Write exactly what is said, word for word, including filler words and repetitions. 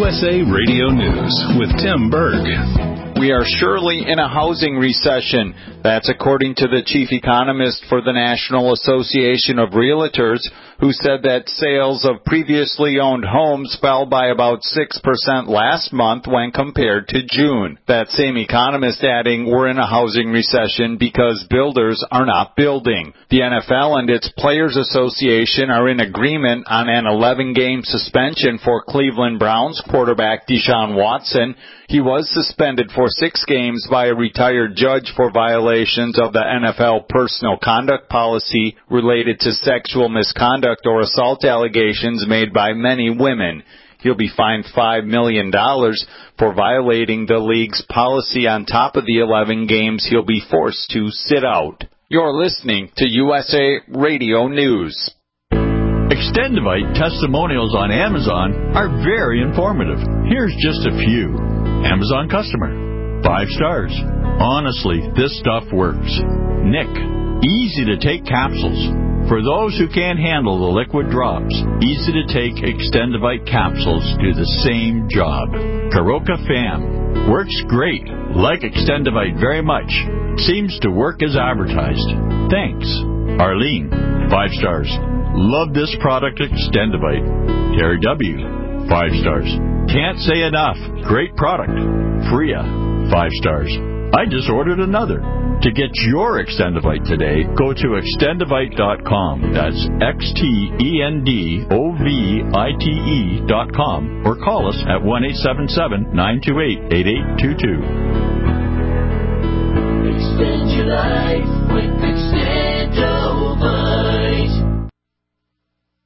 U S A Radio News with Tim Berg. We are surely in a housing recession. That's according to the chief economist for the National Association of Realtors, who said that sales of previously owned homes fell by about six percent last month when compared to June. That same economist adding, we're in a housing recession because builders are not building. The N F L and its Players Association are in agreement on an eleven-game suspension for Cleveland Browns quarterback Deshaun Watson. He was suspended for six games by a retired judge for violations of the N F L personal conduct policy related to sexual misconduct or assault allegations made by many women. He'll be fined five million dollars for violating the league's policy. On top of the eleven games he'll be forced to sit out. You're listening to U S A Radio News. Extendivite testimonials on Amazon are very informative. Here's just a few. Amazon customer. Five stars. Honestly, this stuff works. Nick. Easy to take capsules. For those who can't handle the liquid drops, easy to take Extendivite capsules do the same job. Karoka Fam. Works great. Like Extendivite very much. Seems to work as advertised. Thanks. Arlene. Five stars. Love this product, Extendivite. Terry W. Five stars. Can't say enough. Great product. Freya. Five stars. I just ordered another. To get your Extendivite today, go to extendivite dot com. That's X T E N D O V I T E dot com. Or call us at one eight seven seven, nine two eight, eight eight two two. Extend your life with Extendivite.